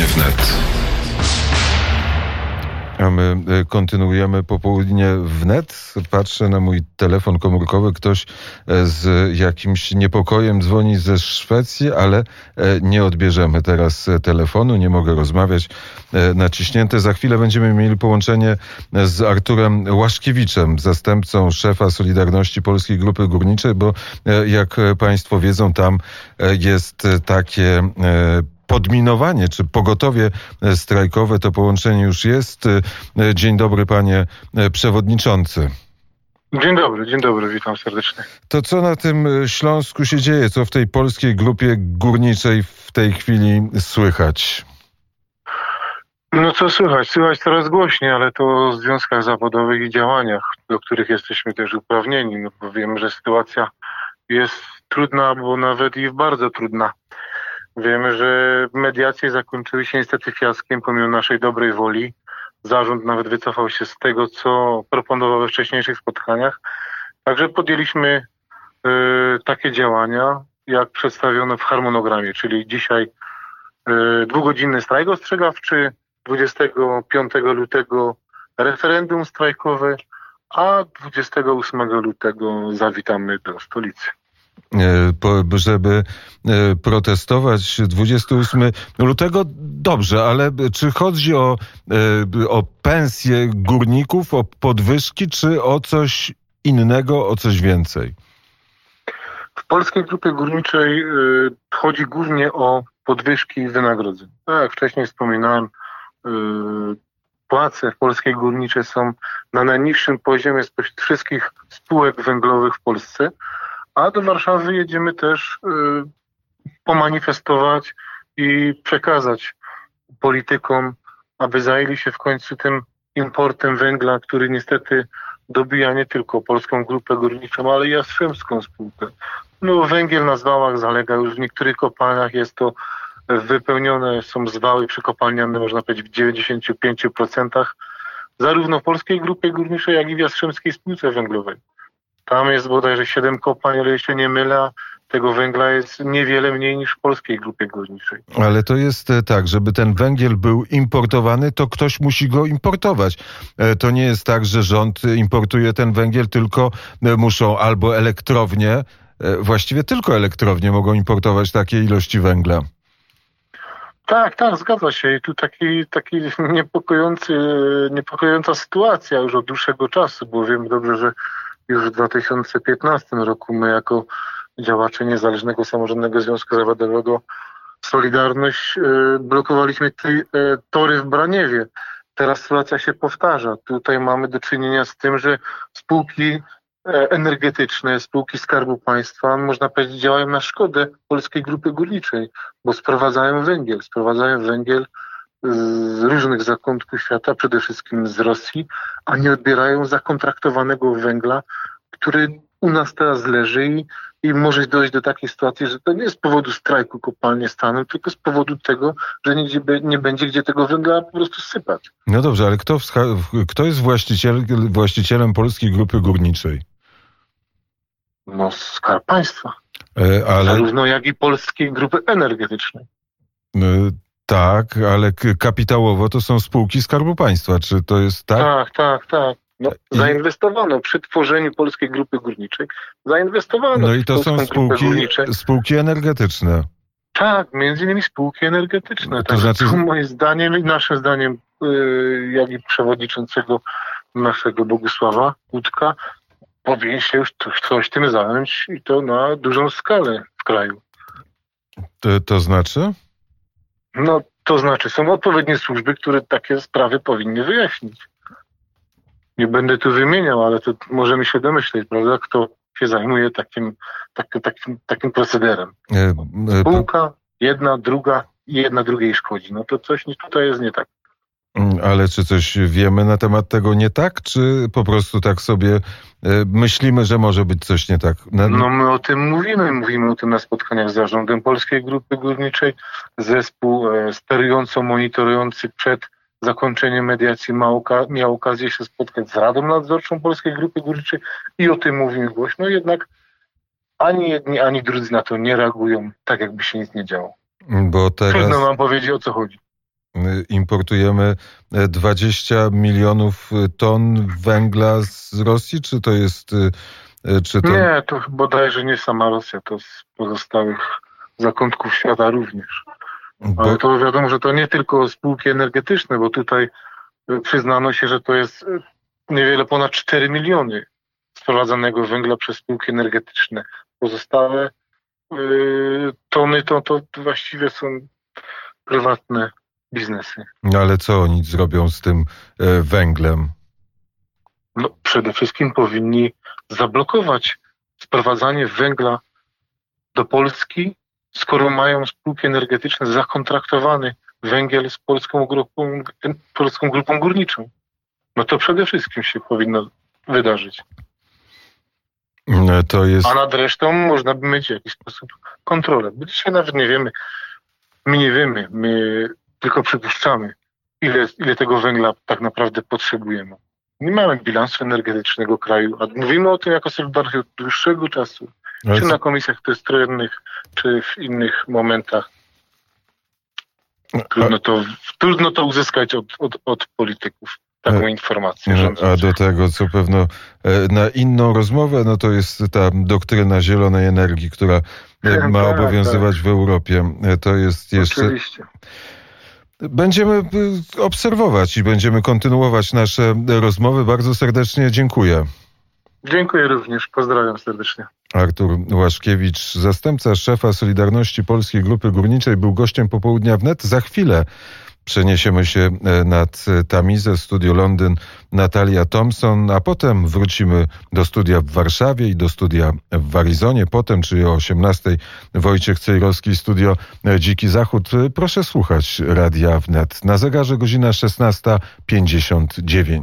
wnet. A my kontynuujemy popołudnie wnet. Patrzę na mój telefon komórkowy. Ktoś z jakimś niepokojem dzwoni ze Szwecji, ale nie odbierzemy teraz telefonu. Nie mogę rozmawiać. Naciśnięte. Za chwilę będziemy mieli połączenie z Arturem Łaszkiewiczem, zastępcą szefa Solidarności Polskiej Grupy Górniczej, bo jak Państwo wiedzą, tam jest takie podminowanie czy pogotowie strajkowe. To połączenie już jest. Dzień dobry, panie przewodniczący. Dzień dobry, witam serdecznie. To co na tym Śląsku się dzieje? Co w tej Polskiej Grupie Górniczej w tej chwili słychać? No co słychać? Słychać coraz głośniej, ale to o związkach zawodowych i działaniach, do których jesteśmy też uprawnieni. No bo wiemy, że sytuacja jest trudna, bo nawet i bardzo trudna. Wiemy, że mediacje zakończyły się niestety fiaskiem pomimo naszej dobrej woli. Zarząd nawet wycofał się z tego, co proponował we wcześniejszych spotkaniach. Także podjęliśmy takie działania, jak przedstawiono w harmonogramie, czyli dzisiaj 2-godzinny strajk ostrzegawczy, 25 lutego referendum strajkowe, a 28 lutego zawitamy do stolicy. Żeby protestować 28 lutego, dobrze, ale czy chodzi o pensje górników, o podwyżki, czy o coś innego, o coś więcej? W Polskiej Grupie Górniczej chodzi głównie o podwyżki wynagrodzeń. Tak jak wcześniej wspominałem, płace w Polskiej Górniczej są na najniższym poziomie spośród wszystkich spółek węglowych w Polsce. A do Warszawy jedziemy też pomanifestować i przekazać politykom, aby zajęli się w końcu tym importem węgla, który niestety dobija nie tylko Polską Grupę Górniczą, ale i Jastrzębską spółkę. No, węgiel na zwałach zalega już w niektórych kopalniach, jest to wypełnione, są zwały przekopalniane, można powiedzieć, w 95%, zarówno w Polskiej Grupie Górniczej, jak i w Jastrzębskiej Spółce Węglowej. Tam jest bodajże 7 kopalń, ale jeśli nie mylę, tego węgla jest niewiele mniej niż w Polskiej Grupie Górniczej. Ale to jest tak, żeby ten węgiel był importowany, to ktoś musi go importować. To nie jest tak, że rząd importuje ten węgiel, tylko muszą albo elektrownie, właściwie tylko elektrownie mogą importować takie ilości węgla. Tak, zgadza się. I tu taki niepokojąca sytuacja już od dłuższego czasu, bo wiemy dobrze, że już w 2015 roku my jako działacze Niezależnego Samorządnego Związku Zawodowego Solidarność blokowaliśmy tory w Braniewie. Teraz sytuacja się powtarza. Tutaj mamy do czynienia z tym, że spółki energetyczne, spółki Skarbu Państwa, można powiedzieć, działają na szkodę Polskiej Grupy Górniczej, bo sprowadzają węgiel z różnych zakątków świata, przede wszystkim z Rosji, a nie odbierają zakontraktowanego węgla, który u nas teraz leży i może dojść do takiej sytuacji, że to nie jest z powodu strajku kopalnie staną, tylko z powodu tego, że nigdzie nie będzie gdzie tego węgla po prostu sypać. No dobrze, ale kto jest właścicielem Polskiej Grupy Górniczej? No, Skarb Państwa. Ale... Zarówno jak i Polskiej Grupy Energetycznej. Tak, ale kapitałowo to są spółki Skarbu Państwa. Czy to jest tak? Tak. No, zainwestowano przy tworzeniu Polskiej Grupy Górniczej. No i to są spółki energetyczne. Tak, między innymi spółki energetyczne. To znaczy... Moim zdaniem i naszym zdaniem, jak i przewodniczącego naszego Bogusława Łódka, powinien się już coś tym zająć i to na dużą skalę w kraju. To znaczy? No, to znaczy są odpowiednie służby, które takie sprawy powinny wyjaśnić. Nie będę tu wymieniał, ale to możemy się domyśleć, prawda, kto się zajmuje takim procederem. Spółka, jedna, druga i jedna drugiej szkodzi. No to coś tutaj jest nie tak. Ale czy coś wiemy na temat tego nie tak, czy po prostu tak sobie myślimy, że może być coś nie tak? No my o tym mówimy o tym na spotkaniach z zarządem Polskiej Grupy Górniczej. Zespół sterująco monitorujący przed zakończeniem mediacji miał okazję się spotkać z Radą Nadzorczą Polskiej Grupy Górniczej i o tym mówimy głośno, jednak ani jedni, ani drudzy na to nie reagują, tak jakby się nic nie działo. Bo teraz... Trudno nam powiedzieć, o co chodzi. importujemy 20 milionów ton węgla z Rosji, czy to jest... Nie, to bodajże nie sama Rosja, to z pozostałych zakątków świata również. Ale to wiadomo, że to nie tylko spółki energetyczne, bo tutaj przyznano się, że to jest niewiele ponad 4 miliony sprowadzanego węgla przez spółki energetyczne. Pozostałe tony to właściwie są prywatne biznesy. Ale co oni zrobią z tym węglem? No, przede wszystkim powinni zablokować sprowadzanie węgla do Polski, skoro mają spółki energetyczne zakontraktowany węgiel z polską grupą górniczą. No to przede wszystkim się powinno wydarzyć. To jest... A nad resztą można by mieć w jakiś sposób kontrolę. Bo dzisiaj nawet nie wiemy, my tylko przypuszczamy, ile tego węgla tak naprawdę potrzebujemy. Nie mamy bilansu energetycznego kraju, a mówimy o tym jako Solidarność od dłuższego czasu. Czy na komisjach testowych, czy w innych momentach. Trudno to uzyskać od polityków. Taką informację. A do tego, co pewno na inną rozmowę, no to jest ta doktryna zielonej energii, która ma obowiązywać w Europie. To jest jeszcze... Oczywiście. Będziemy obserwować i będziemy kontynuować nasze rozmowy. Bardzo serdecznie dziękuję. Dziękuję również. Pozdrawiam serdecznie. Artur Łaszkiewicz, zastępca szefa Solidarności Polskiej Grupy Górniczej, był gościem Popołudnia Wnet. Za chwilę przeniesiemy się nad Tamizę, studio Londyn, Natalia Thompson, a potem wrócimy do studia w Warszawie i do studia w Arizonie. Potem, czyli o 18:00, Wojciech Cejrowski, studio Dziki Zachód. Proszę słuchać Radia Wnet. Na zegarze godzina 16:59.